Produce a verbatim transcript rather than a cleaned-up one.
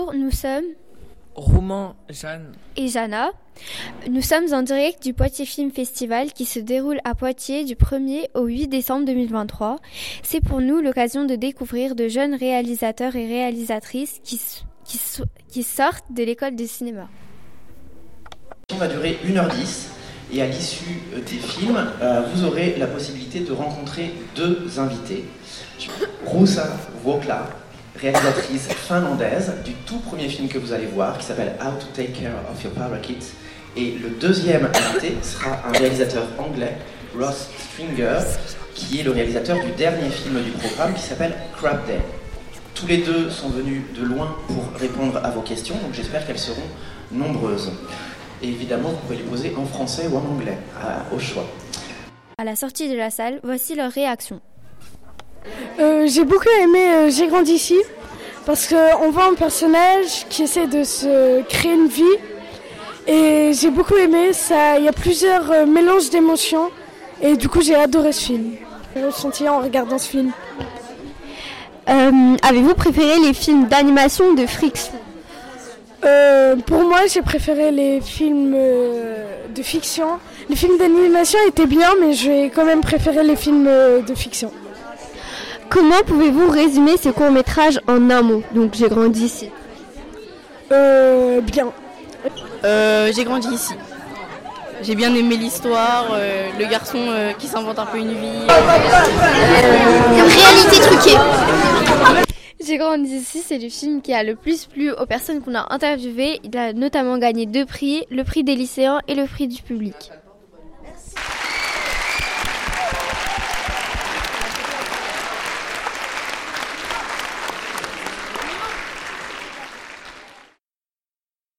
Nous sommes Roman, Jeanne et Jana. Nous sommes en direct du Poitiers Film Festival qui se déroule à Poitiers du premier au huit décembre deux mille vingt-trois. C'est pour nous l'occasion de découvrir de jeunes réalisateurs et réalisatrices qui, qui, qui sortent de l'école de cinéma. On va durer une heure dix et à l'issue des films, euh, vous aurez la possibilité de rencontrer deux invités. Rosa Vuokla, réalisatrice finlandaise du tout premier film que vous allez voir, qui s'appelle How to Take Care of Your Parakeet. Et le deuxième invité sera un réalisateur anglais, Ross Stringer, qui est le réalisateur du dernier film du programme qui s'appelle Crab Day. Tous les deux sont venus de loin pour répondre à vos questions, donc j'espère qu'elles seront nombreuses. Et évidemment, vous pouvez les poser en français ou en anglais, à, au choix. À la sortie de la salle, voici leur réaction. Euh, j'ai beaucoup aimé euh, J'ai grandi ici parce qu'on voit un personnage qui essaie de se créer une vie et j'ai beaucoup aimé ça. Il y a plusieurs euh, mélanges d'émotions et du coup j'ai adoré ce film. J'ai ressenti en regardant ce film. Euh, avez-vous préféré les films d'animation ou de Fricks ? euh, Pour moi j'ai préféré les films euh, de fiction. Les films d'animation étaient bien mais j'ai quand même préféré les films euh, de fiction. Comment pouvez-vous résumer ce court-métrage en un mot ? Donc, j'ai grandi ici. Euh, bien. Euh, j'ai grandi ici. J'ai bien aimé l'histoire, euh, le garçon euh, qui s'invente un peu une vie. Euh, réalité truquée. J'ai grandi ici, c'est le film qui a le plus plu aux personnes qu'on a interviewées. Il a notamment gagné deux prix, le prix des lycéens et le prix du public.